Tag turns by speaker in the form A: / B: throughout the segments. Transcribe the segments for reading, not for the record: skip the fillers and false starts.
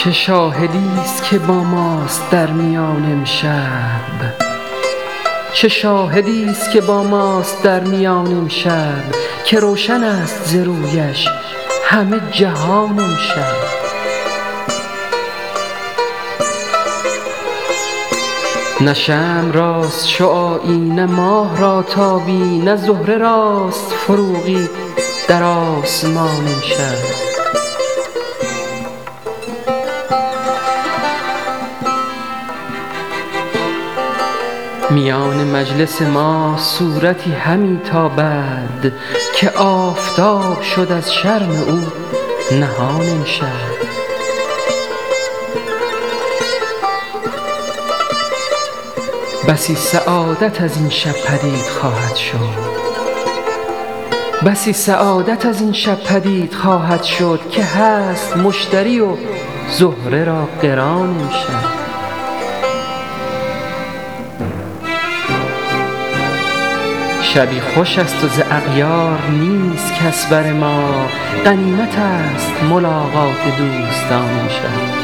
A: چه شاهدیست که با ماست در میان امشب، چه شاهدیست که با ماست در میان امشب، که روشن است ز رویش همه جهان امشب. نه شمع راست شعاعی، نه ماه را تابی، نه زهره راست فروغی در آسمان امشب. میان مجلس ما صورتی همی تابد، که آفتاب شد از شرم او نهان امشب. بسی سعادت از این شب پدید خواهد شد، بسی سعادت از این شب پدید خواهد شد، که هست مشتری و زهره را قران امشب. شبی خوش است و ز اغیار نیست کس بر ما، غنیمت است ملاقات دوستان امشب.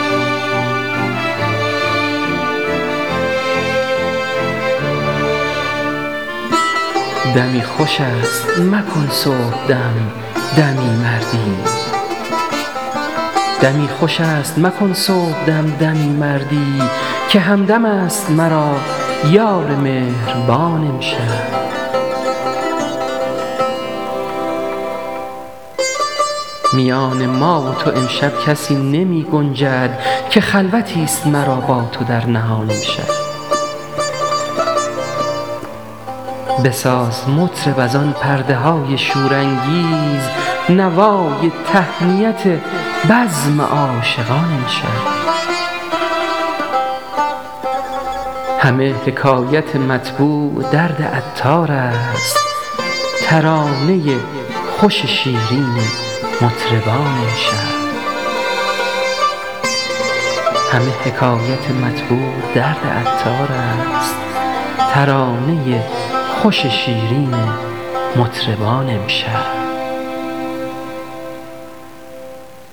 A: دمی خوش است مکن صبحدم دمی مردی، دمی خوش است مکن صبحدم دمی مردی، که همدم است مرا یار مهربان امشب. میان ما و تو امشب کسی نمی گنجد، که خلوتی است مرا با تو در نهان امشب. بساز مطرب از آن پرده های شورانگیز، نوای تهنیت بزم عاشقان امشب. همه حکایت مطبوع درد عطار است، ترانه خوش شیرین مطربان امشب. همه حکایت مطبوع درد عطار است، ترانه خوش شیرین مطربان امشب.